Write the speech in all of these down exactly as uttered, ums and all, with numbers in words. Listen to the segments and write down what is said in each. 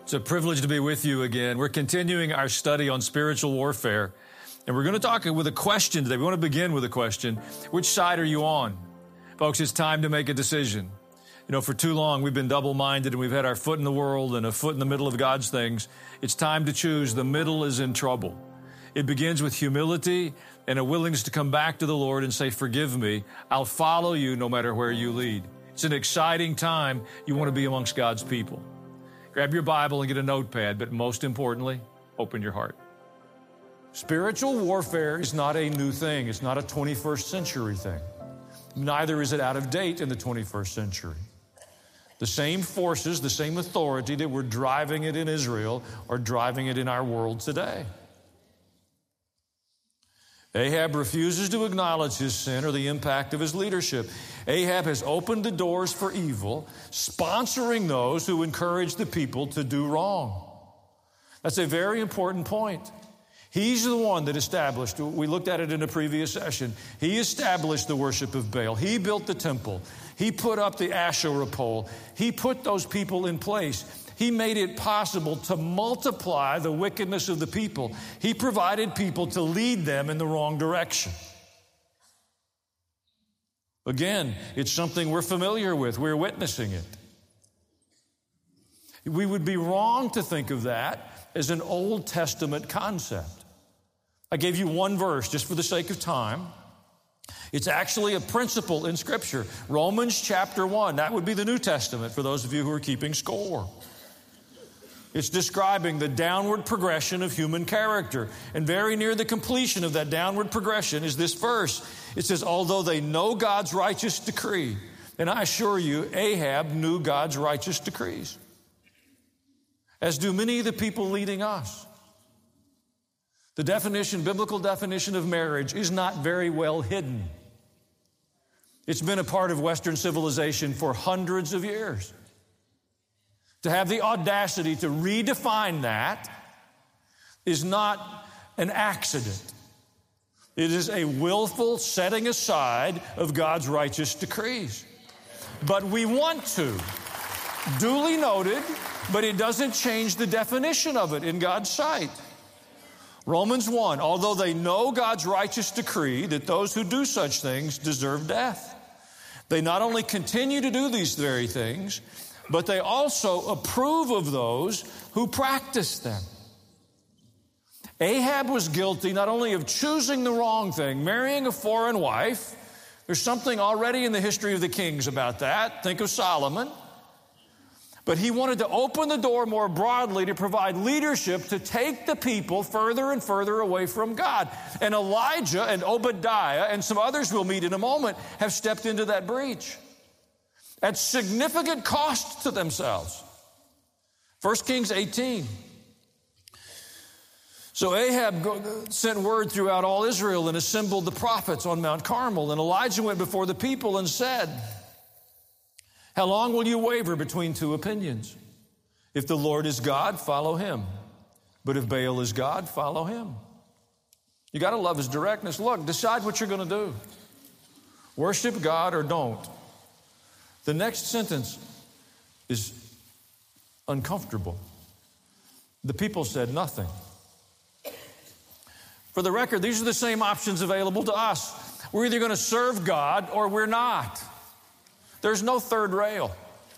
It's a privilege to be with you again. We're continuing our study on spiritual warfare, and we're going to talk with a question today. We want to begin with a question. Which side are you on? Folks, it's time to make a decision. You know, for too long, we've been double-minded, and we've had our foot in the world and a foot in the middle of God's things. It's time to choose. The middle is in trouble. It begins with humility and a willingness to come back to the Lord and say, forgive me. I'll follow you no matter where you lead. It's an exciting time. You want to be amongst God's people. Grab your Bible and get a notepad, but most importantly, open your heart. Spiritual warfare is not a new thing. It's not a twenty-first century thing. Neither is it out of date in the twenty-first century. The same forces, the same authority that were driving it in Israel are driving it in our world today. Ahab refuses to acknowledge his sin or the impact of his leadership. Ahab has opened the doors for evil, sponsoring those who encourage the people to do wrong. That's a very important point. He's the one that established, we looked at it in a previous session, he established the worship of Baal. He built the temple. He put up the Asherah pole. He put those people in place. He made it possible to multiply the wickedness of the people. He provided people to lead them in the wrong direction. Again, it's something we're familiar with. We're witnessing it. We would be wrong to think of that as an Old Testament concept. I gave you one verse just for the sake of time. It's actually a principle in Scripture. Romans chapter one. That would be the New Testament for those of you who are keeping score. It's describing the downward progression of human character. And very near the completion of that downward progression is this verse. It says, although they know God's righteous decree, and I assure you, Ahab knew God's righteous decrees, as do many of the people leading us. The definition, biblical definition of marriage is not very well hidden. It's been a part of Western civilization for hundreds of years. To have the audacity to redefine that is not an accident. It is a willful setting aside of God's righteous decrees. But we want to. Duly noted, but it doesn't change the definition of it in God's sight. Romans one, although they know God's righteous decree that those who do such things deserve death, they not only continue to do these very things, but they also approve of those who practice them. Ahab was guilty not only of choosing the wrong thing, marrying a foreign wife. There's something already in the history of the kings about that. Think of Solomon. But he wanted to open the door more broadly to provide leadership to take the people further and further away from God. And Elijah and Obadiah and some others we'll meet in a moment have stepped into that breach at significant cost to themselves. First Kings eighteen. So Ahab sent word throughout all Israel and assembled the prophets on Mount Carmel. And Elijah went before the people and said, how long will you waver between two opinions? If the Lord is God, follow him. But if Baal is God, follow him. You got to love his directness. Look, decide what you're going to do. Worship God or don't. The next sentence is uncomfortable. The people said nothing. For the record, these are the same options available to us. We're either going to serve God or we're not. There's no third rail.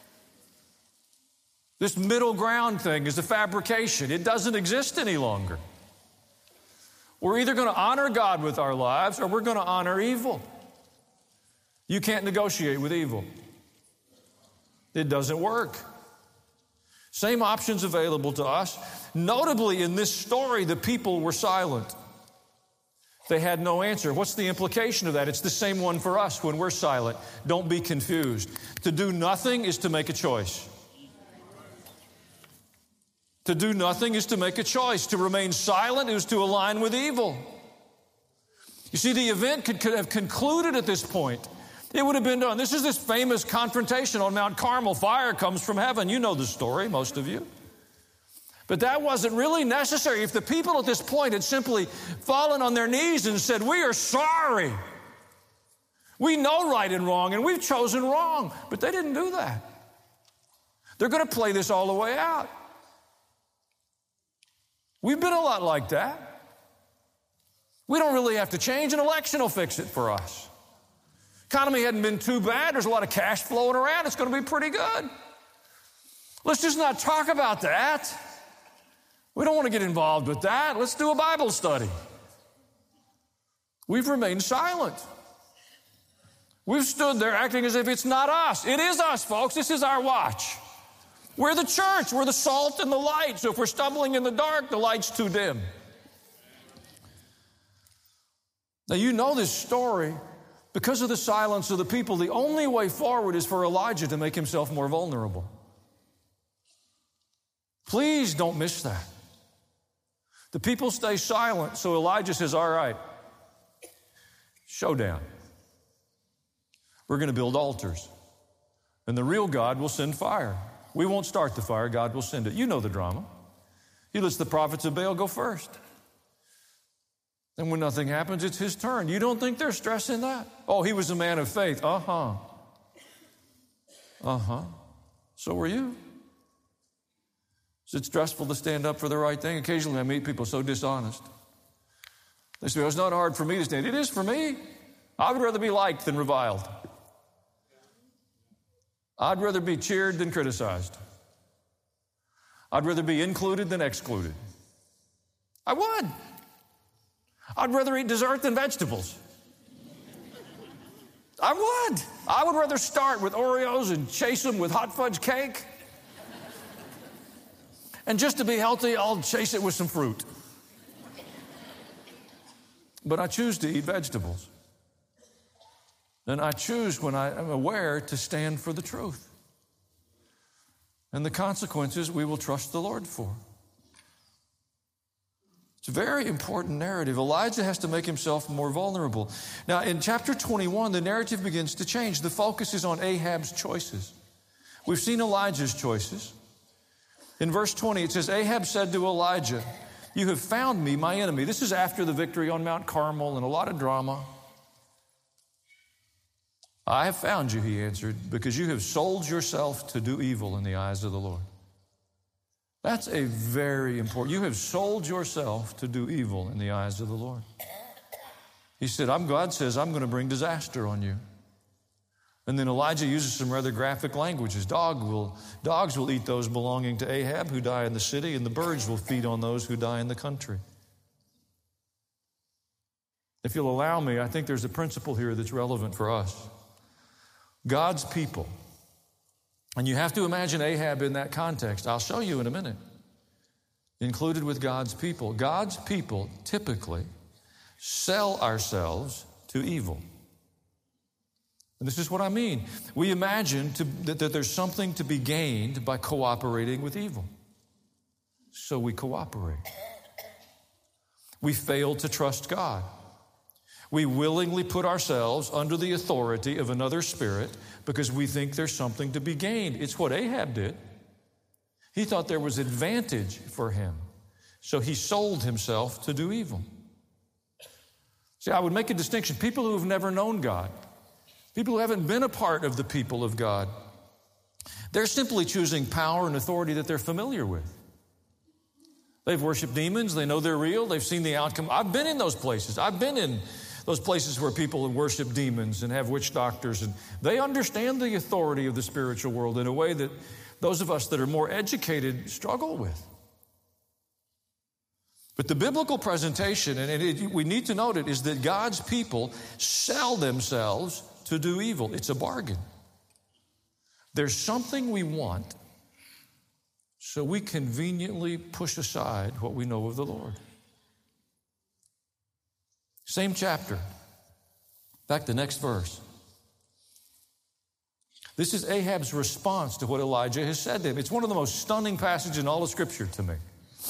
This middle ground thing is a fabrication. It doesn't exist any longer. We're either going to honor God with our lives or we're going to honor evil. You can't negotiate with evil. It doesn't work. Same options available to us. Notably, in this story, the people were silent. They had no answer. What's the implication of that? It's the same one for us when we're silent. Don't be confused. To do nothing is to make a choice. To do nothing is to make a choice. To remain silent is to align with evil. You see, the event could, could have concluded at this point. It would have been done. This is this famous confrontation on Mount Carmel. Fire comes from heaven. You know the story, most of you. But that wasn't really necessary. If the people at this point had simply fallen on their knees and said, we are sorry. We know right and wrong, and we've chosen wrong. But they didn't do that. They're going to play this all the way out. We've been a lot like that. We don't really have to change. An election will fix it for us. Economy hadn't been too bad. There's a lot of cash flowing around. It's going to be pretty good. Let's just not talk about that. We don't want to get involved with that. Let's do a Bible study. We've remained silent. We've stood there acting as if it's not us. It is us, folks. This is our watch. We're the church. We're the salt and the light. So if we're stumbling in the dark, the light's too dim. Now, you know this story. Because of the silence of the people, the only way forward is for Elijah to make himself more vulnerable. Please don't miss that. The people stay silent, so Elijah says, all right, showdown. We're going to build altars, and the real God will send fire. We won't start the fire, God will send it. You know the drama. He lets the prophets of Baal go first. And when nothing happens, it's his turn. You don't think they're stressing that? Oh, he was a man of faith. Uh-huh. Uh-huh. So were you. Is it stressful to stand up for the right thing? Occasionally I meet people so dishonest. They say, well, it's not hard for me to stand. It is for me. I would rather be liked than reviled. I'd rather be cheered than criticized. I'd rather be included than excluded. I would. I'd rather eat dessert than vegetables. I would. I would rather start with Oreos and chase them with hot fudge cake. And just to be healthy, I'll chase it with some fruit. But I choose to eat vegetables. And I choose, when I am aware, to stand for the truth. And the consequences we will trust the Lord for. It's a very important narrative. Elijah has to make himself more vulnerable. Now, in chapter twenty-one, the narrative begins to change. The focus is on Ahab's choices. We've seen Elijah's choices. In verse twenty, it says, Ahab said to Elijah, you have found me, my enemy. This is after the victory on Mount Carmel and a lot of drama. I have found you, he answered, because you have sold yourself to do evil in the eyes of the Lord. That's a very important. You have sold yourself to do evil in the eyes of the Lord. He said, I'm, God says, I'm going to bring disaster on you. And then Elijah uses some rather graphic languages. Dog will, dogs will eat those belonging to Ahab who die in the city, and the birds will feed on those who die in the country. If you'll allow me, I think there's a principle here that's relevant for us. God's people. And you have to imagine Ahab in that context. I'll show you in a minute. Included with God's people. God's people typically sell ourselves to evil. And this is what I mean. We imagine to, that, that there's something to be gained by cooperating with evil. So we cooperate. We fail to trust God. We willingly put ourselves under the authority of another spirit because we think there's something to be gained. It's what Ahab did. He thought there was advantage for him. So he sold himself to do evil. See, I would make a distinction. People who have never known God, people who haven't been a part of the people of God, they're simply choosing power and authority that they're familiar with. They've worshiped demons. They know they're real. They've seen the outcome. I've been in those places. I've been in those places where people worship demons and have witch doctors, and they understand the authority of the spiritual world in a way that those of us that are more educated struggle with. But the biblical presentation, and it, we need to note it, is that God's people sell themselves to do evil. It's a bargain. There's something we want, so we conveniently push aside what we know of the Lord. Same chapter. Back to the next verse. This is Ahab's response to what Elijah has said to him. It's one of the most stunning passages in all of Scripture to me.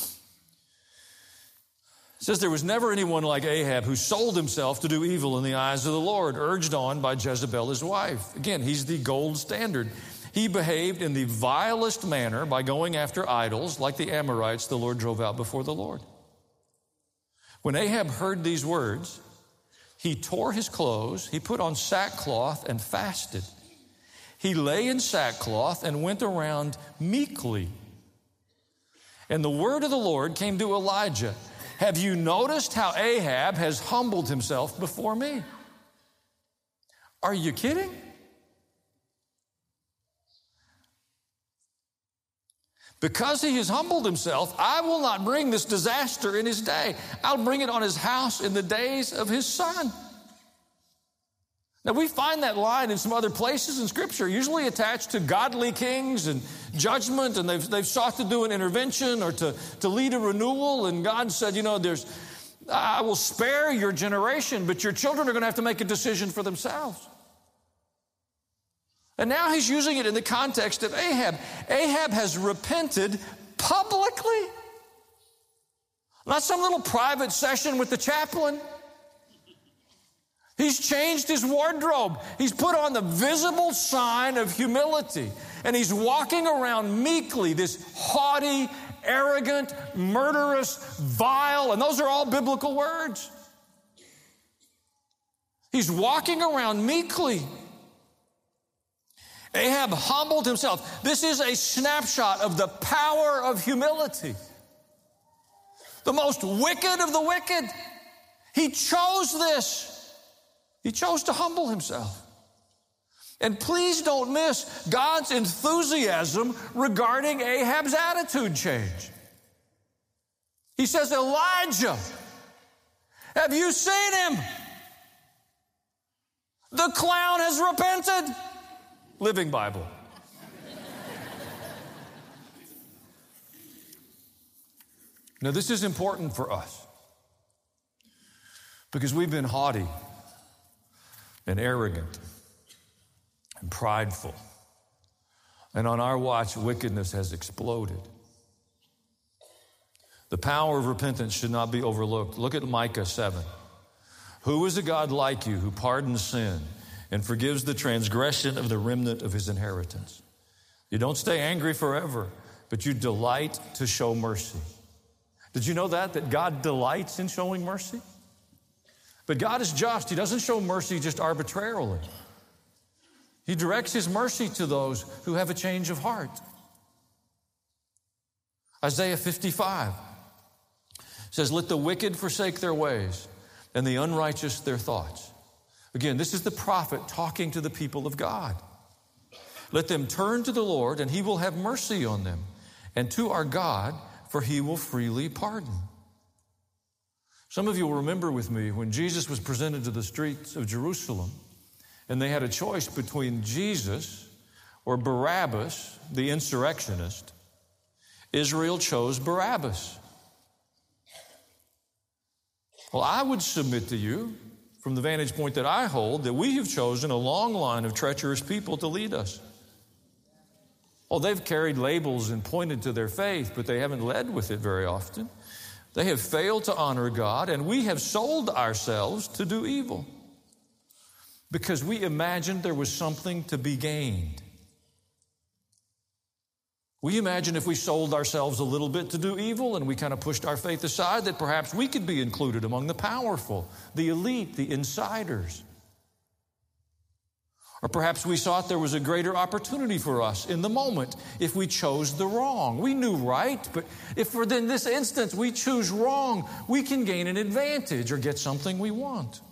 It says, there was never anyone like Ahab who sold himself to do evil in the eyes of the Lord, urged on by Jezebel his wife. Again, he's the gold standard. He behaved in the vilest manner by going after idols like the Amorites the Lord drove out before the Lord. When Ahab heard these words, he tore his clothes, he put on sackcloth and fasted. He lay in sackcloth and went around meekly. And the word of the Lord came to Elijah. Have you noticed how Ahab has humbled himself before me? Are you kidding? Because he has humbled himself, I will not bring this disaster in his day. I'll bring it on his house in the days of his son. Now, we find that line in some other places in Scripture, usually attached to godly kings and judgment, and they've, they've sought to do an intervention or to, to lead a renewal, and God said, you know, there's, I will spare your generation, but your children are going to have to make a decision for themselves. And now he's using it in the context of Ahab. Ahab has repented publicly. Not some little private session with the chaplain. He's changed his wardrobe. He's put on the visible sign of humility. And he's walking around meekly, this haughty, arrogant, murderous, vile, and those are all biblical words. He's walking around meekly. Ahab humbled himself. This is a snapshot of the power of humility. The most wicked of the wicked. He chose this. He chose to humble himself. And please don't miss God's enthusiasm regarding Ahab's attitude change. He says, Elijah, have you seen him? The clown has repented. Living Bible. Now, this is important for us because we've been haughty and arrogant and prideful. And on our watch, wickedness has exploded. The power of repentance should not be overlooked. Look at Micah seven. Who is a God like you who pardons sin and forgives the transgression of the remnant of his inheritance? You don't stay angry forever, but you delight to show mercy. Did you know that? That God delights in showing mercy? But God is just. He doesn't show mercy just arbitrarily. He directs his mercy to those who have a change of heart. Isaiah fifty-five says, let the wicked forsake their ways and the unrighteous their thoughts. Again, this is the prophet talking to the people of God. Let them turn to the Lord, and he will have mercy on them, and to our God, for he will freely pardon. Some of you will remember with me when Jesus was presented to the streets of Jerusalem, and they had a choice between Jesus or Barabbas, the insurrectionist. Israel chose Barabbas. Well, I would submit to you, from the vantage point that I hold, that we have chosen a long line of treacherous people to lead us. Oh, they've carried labels and pointed to their faith, but they haven't led with it very often. They have failed to honor God, and we have sold ourselves to do evil because we imagined there was something to be gained. We imagined if we sold ourselves a little bit to do evil and we kind of pushed our faith aside, that perhaps we could be included among the powerful, the elite, the insiders. Or perhaps we thought there was a greater opportunity for us in the moment if we chose the wrong. We knew right, but if for in this instance we choose wrong, we can gain an advantage or get something we want.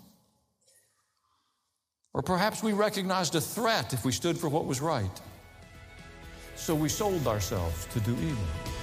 Or perhaps we recognized a threat if we stood for what was right. So we sold ourselves to do evil.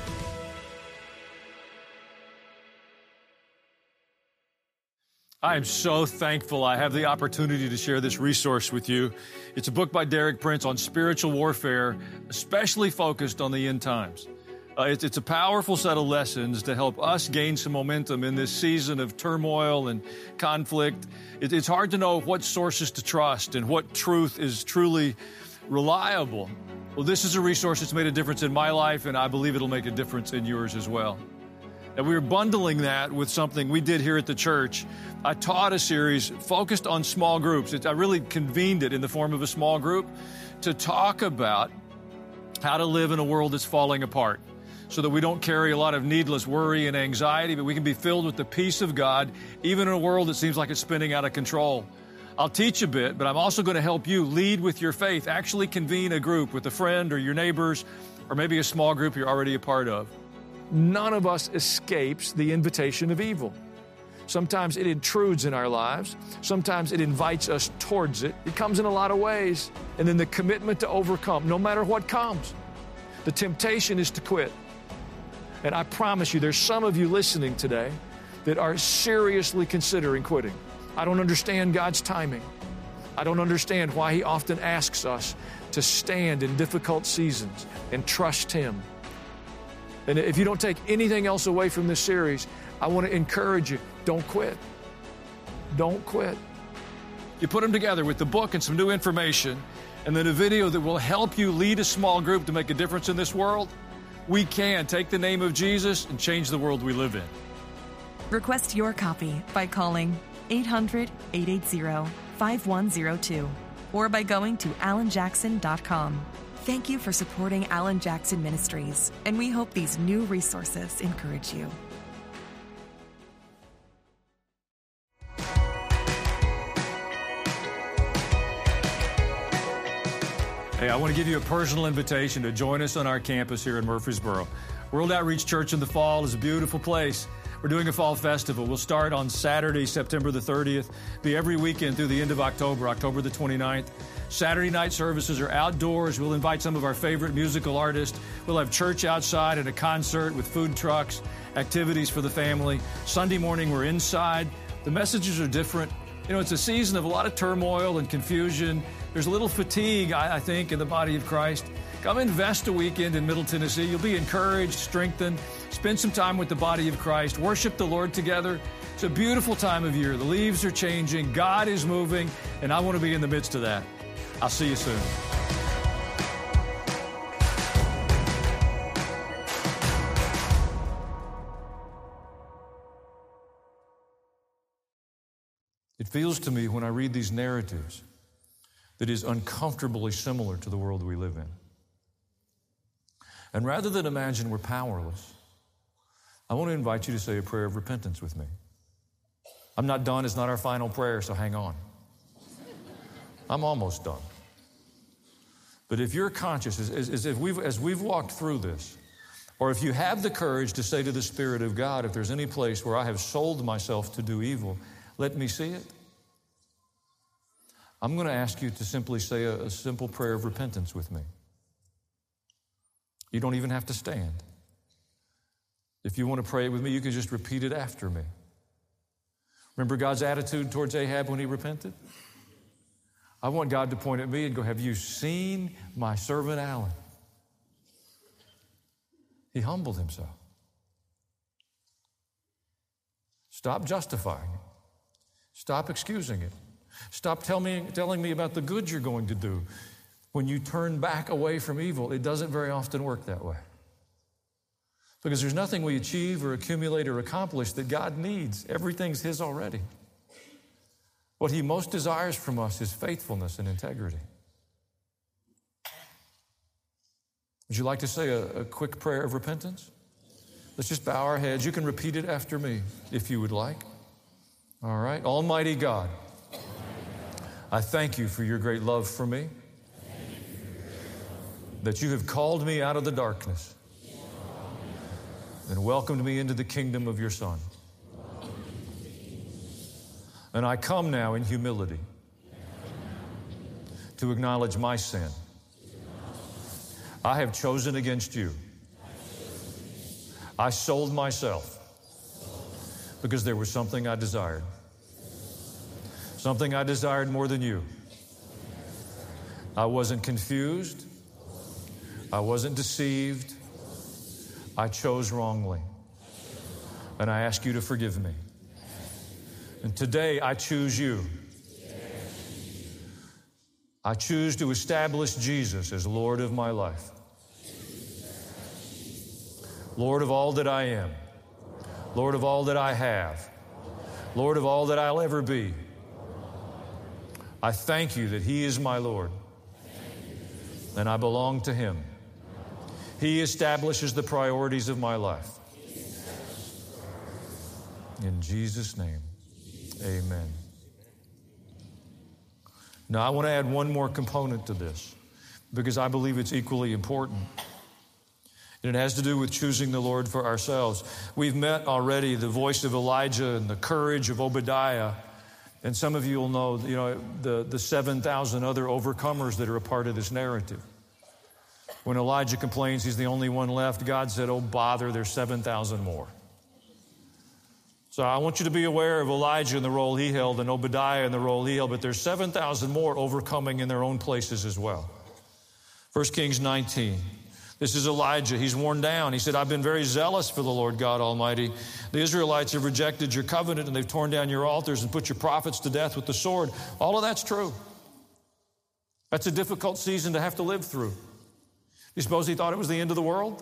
I am so thankful I have the opportunity to share this resource with you. It's a book by Derek Prince on spiritual warfare, especially focused on the end times. Uh, it's, it's a powerful set of lessons to help us gain some momentum in this season of turmoil and conflict. It, it's hard to know what sources to trust and what truth is truly reliable. Well, this is a resource that's made a difference in my life, and I believe it'll make a difference in yours as well. And we were bundling that with something we did here at the church. I taught a series focused on small groups. It, I really convened it in the form of a small group to talk about how to live in a world that's falling apart so that we don't carry a lot of needless worry and anxiety, but we can be filled with the peace of God, even in a world that seems like it's spinning out of control. I'll teach a bit, but I'm also going to help you lead with your faith. Actually convene a group with a friend or your neighbors, or maybe a small group you're already a part of. None of us escapes the invitation of evil. Sometimes it intrudes in our lives. Sometimes it invites us towards it. It comes in a lot of ways. And then the commitment to overcome, no matter what comes. The temptation is to quit. And I promise you, there's some of you listening today that are seriously considering quitting. I don't understand God's timing. I don't understand why He often asks us to stand in difficult seasons and trust Him. And if you don't take anything else away from this series, I want to encourage you, don't quit. Don't quit. You put them together with the book and some new information, and then a video that will help you lead a small group to make a difference in this world. We can take the name of Jesus and change the world we live in. Request your copy by calling eight hundred, eight eight zero, five one zero two or by going to alan jackson dot com. Thank you for supporting Alan Jackson Ministries, and we hope these new resources encourage you. Hey, I want to give you a personal invitation to join us on our campus here in Murfreesboro. World Outreach Church in the fall is a beautiful place. We're doing a fall festival. We'll start on Saturday, September the thirtieth, be every weekend through the end of October, October the twenty-ninth. Saturday night services are outdoors. We'll invite some of our favorite musical artists. We'll have church outside and a concert with food trucks, activities for the family. Sunday morning, we're inside. The messages are different. You know, it's a season of a lot of turmoil and confusion. There's a little fatigue, I, I think, in the body of Christ. Come invest a weekend in Middle Tennessee. You'll be encouraged, strengthened. Spend some time with the body of Christ. Worship the Lord together. It's a beautiful time of year. The leaves are changing. God is moving, and I want to be in the midst of that. I'll see you soon. It feels to me when I read these narratives that is uncomfortably similar to the world we live in. And rather than imagine we're powerless, I want to invite you to say a prayer of repentance with me. I'm not done. It's not our final prayer, so hang on. I'm almost done. But if you're conscious, as, as, as, if we've, as we've walked through this, or if you have the courage to say to the Spirit of God, if there's any place where I have sold myself to do evil, let me see it. I'm going to ask you to simply say a, a simple prayer of repentance with me. You don't even have to stand. If you want to pray it with me, you can just repeat it after me. Remember God's attitude towards Ahab when he repented? I want God to point at me and go, have you seen my servant Alan? He humbled himself. Stop justifying it. Stop excusing it. Stop tell me, telling me about the good you're going to do. When you turn back away from evil, it doesn't very often work that way. Because there's nothing we achieve or accumulate or accomplish that God needs. Everything's His already. What He most desires from us is faithfulness and integrity. Would you like to say a, a quick prayer of repentance? Let's just bow our heads. You can repeat it after me if you would like. All right. Almighty God, I thank you for your great love for me, that you have called me out of the darkness and welcomed me into the kingdom of your Son. And I come now in humility to acknowledge my sin. I have chosen against you. I sold myself because there was something I desired. Something I desired more than you. I wasn't confused. I wasn't deceived. I chose wrongly. And I ask you to forgive me. And today I choose you. I choose to establish Jesus as Lord of my life. Lord of all that I am. Lord of all that I have. Lord of all that I'll ever be. I thank you that He is my Lord. And I belong to Him. He establishes the priorities of my life. In Jesus' name, amen. Now, I want to add one more component to this because I believe it's equally important. And it has to do with choosing the Lord for ourselves. We've met already the voice of Elijah and the courage of Obadiah. And some of you will know, you know, the, the seven thousand other overcomers that are a part of this narrative. When Elijah complains he's the only one left, God said, oh, bother, there's seven thousand more. So I want you to be aware of Elijah and the role he held and Obadiah and the role he held, but there's seven thousand more overcoming in their own places as well. First Kings nineteen. This is Elijah. He's worn down. He said, I've been very zealous for the Lord God Almighty. The Israelites have rejected your covenant and they've torn down your altars and put your prophets to death with the sword. All of that's true. That's a difficult season to have to live through. You suppose he thought it was the end of the world?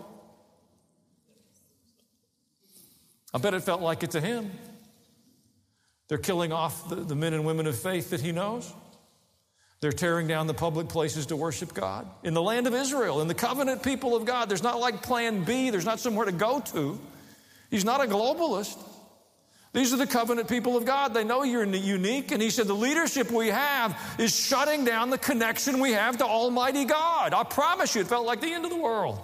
I bet it felt like it to him. They're killing off the, the men and women of faith that he knows. They're tearing down the public places to worship God. In the land of Israel, in the covenant people of God, there's not like plan B. There's not somewhere to go to. He's not a globalist. These are the covenant people of God. They know you're unique. And he said, the leadership we have is shutting down the connection we have to Almighty God. I promise you, it felt like the end of the world.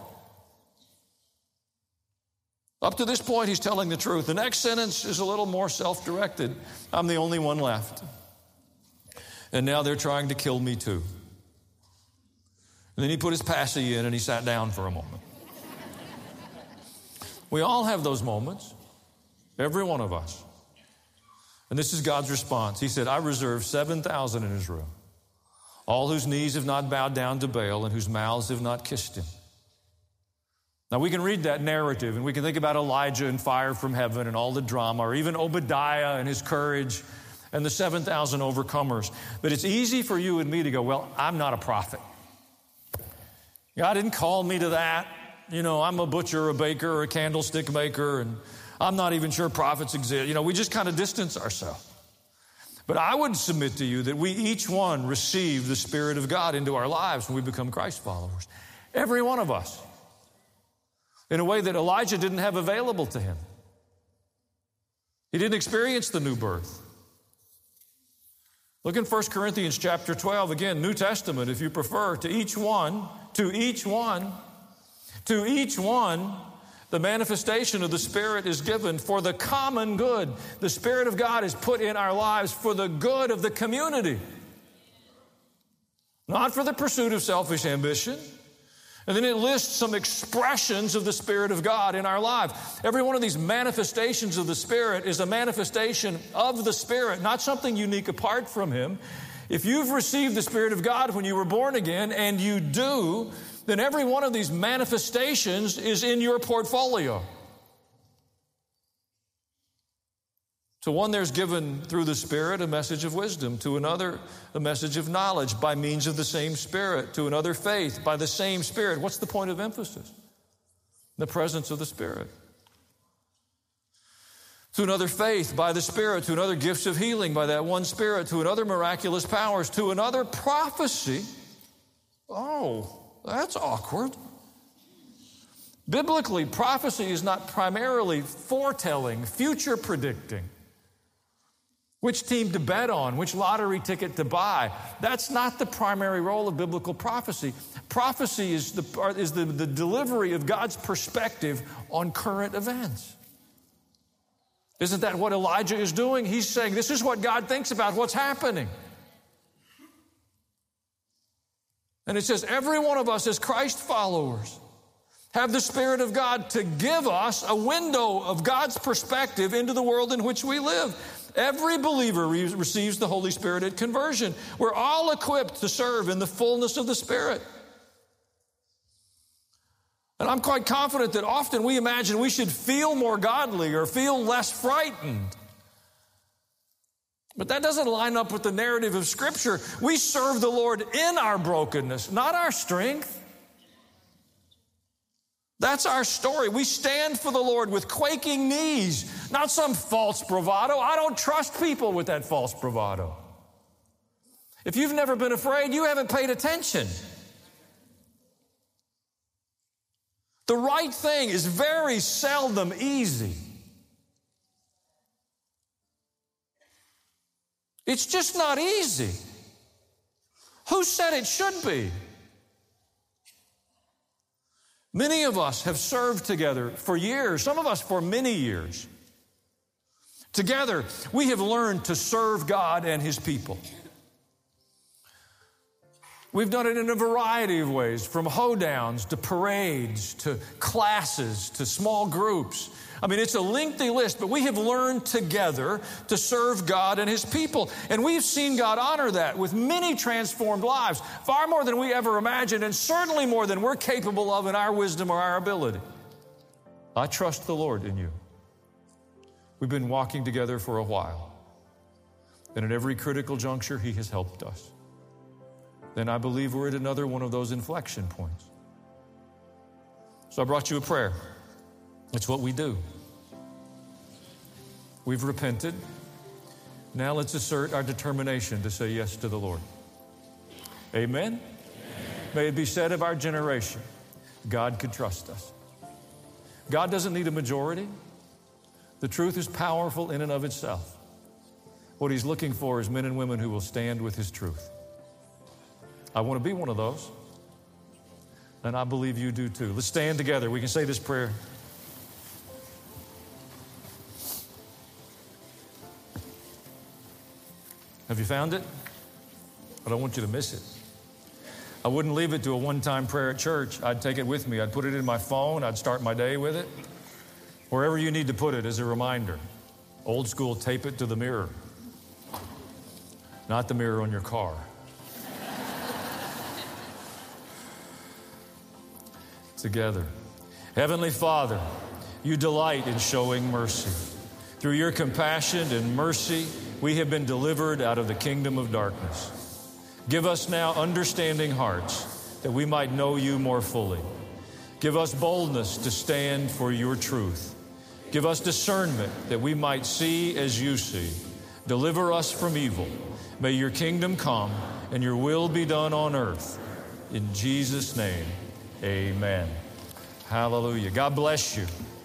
Up to this point, he's telling the truth. The next sentence is a little more self-directed. I'm the only one left. And now they're trying to kill me too. And then he put his passy in and he sat down for a moment. We all have those moments. Every one of us. And this is God's response. He said, I reserve seven thousand in Israel, all whose knees have not bowed down to Baal and whose mouths have not kissed him. Now we can read that narrative and we can think about Elijah and fire from heaven and all the drama, or even Obadiah and his courage and the seven thousand overcomers. But it's easy for you and me to go, well, I'm not a prophet. God didn't call me to that. You know, I'm a butcher, a baker, or a candlestick maker, and I'm not even sure prophets exist. You know, we just kind of distance ourselves. But I would submit to you that we each one receive the Spirit of God into our lives when we become Christ followers. Every one of us. In a way that Elijah didn't have available to him. He didn't experience the new birth. Look in First Corinthians chapter twelve, again, New Testament, if you prefer, to each one, to each one, to each one, the manifestation of the Spirit is given for the common good. The Spirit of God is put in our lives for the good of the community. Not for the pursuit of selfish ambition. And then it lists some expressions of the Spirit of God in our life. Every one of these manifestations of the Spirit is a manifestation of the Spirit, not something unique apart from Him. If you've received the Spirit of God when you were born again, and you do, then every one of these manifestations is in your portfolio. To one, there's given through the Spirit a message of wisdom. To another, a message of knowledge by means of the same Spirit. To another, faith by the same Spirit. What's the point of emphasis? The presence of the Spirit. To another, faith by the Spirit. To another, gifts of healing by that one Spirit. To another, miraculous powers. To another, prophecy. Oh, that's awkward. Biblically, prophecy is not primarily foretelling, future predicting. Which team to bet on, which lottery ticket to buy. That's not the primary role of biblical prophecy. Prophecy is the, is the, the delivery of God's perspective on current events. Isn't that what Elijah is doing? He's saying, this is what God thinks about what's happening. And it says, every one of us as Christ followers have the Spirit of God to give us a window of God's perspective into the world in which we live. Every believer re- receives the Holy Spirit at conversion. We're all equipped to serve in the fullness of the Spirit. And I'm quite confident that often we imagine we should feel more godly or feel less frightened. But that doesn't line up with the narrative of Scripture. We serve the Lord in our brokenness, not our strength. That's our story. We stand for the Lord with quaking knees, not some false bravado. I don't trust people with that false bravado. If you've never been afraid, you haven't paid attention. The right thing is very seldom easy. It's just not easy. Who said it should be? Many of us have served together for years, some of us for many years. Together, we have learned to serve God and His people. We've done it in a variety of ways, from hoedowns to parades to classes to small groups. I mean, it's a lengthy list, but we have learned together to serve God and His people. And we've seen God honor that with many transformed lives, far more than we ever imagined, and certainly more than we're capable of in our wisdom or our ability. I trust the Lord in you. We've been walking together for a while, and at every critical juncture, He has helped us. Then I believe we're at another one of those inflection points. So I brought you a prayer. It's what we do. We've repented. Now let's assert our determination to say yes to the Lord. Amen? Amen. May it be said of our generation, God could trust us. God doesn't need a majority. The truth is powerful in and of itself. What He's looking for is men and women who will stand with His truth. I want to be one of those. And I believe you do too. Let's stand together. We can say this prayer. Have you found it? I don't want you to miss it. I wouldn't leave it to a one-time prayer at church. I'd take it with me. I'd put it in my phone. I'd start my day with it. Wherever you need to put it as a reminder. Old school, tape it to the mirror. Not the mirror on your car. Together. Heavenly Father, you delight in showing mercy. Through your compassion and mercy, we have been delivered out of the kingdom of darkness. Give us now understanding hearts that we might know you more fully. Give us boldness to stand for your truth. Give us discernment that we might see as you see. Deliver us from evil. May your kingdom come and your will be done on earth. In Jesus' name. Amen. Hallelujah. God bless you.